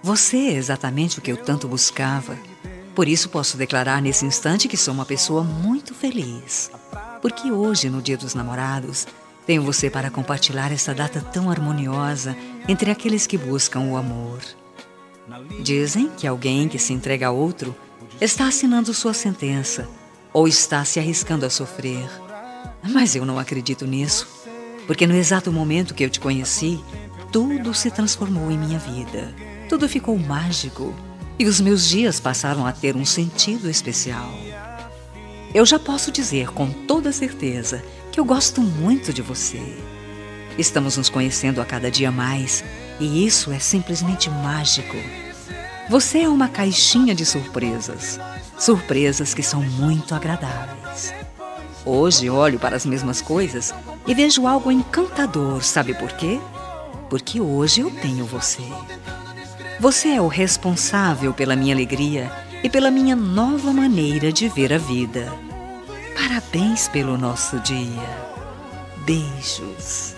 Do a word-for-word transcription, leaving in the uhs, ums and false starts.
Você é exatamente o que eu tanto buscava. Por isso posso declarar nesse instante que sou uma pessoa muito feliz. Porque hoje, no Dia dos Namorados, tenho você para compartilhar essa data tão harmoniosa entre aqueles que buscam o amor. Dizem que alguém que se entrega a outro está assinando sua sentença ou está se arriscando a sofrer. Mas eu não acredito nisso, porque no exato momento que eu te conheci, tudo se transformou em minha vida. Tudo ficou mágico e os meus dias passaram a ter um sentido especial. Eu já posso dizer com toda certeza que eu gosto muito de você. Estamos nos conhecendo a cada dia mais e isso é simplesmente mágico. Você é uma caixinha de surpresas, surpresas que são muito agradáveis. Hoje olho para as mesmas coisas e vejo algo encantador, sabe por quê? Porque hoje eu tenho você. Você é o responsável pela minha alegria e pela minha nova maneira de ver a vida. Parabéns pelo nosso dia. Beijos.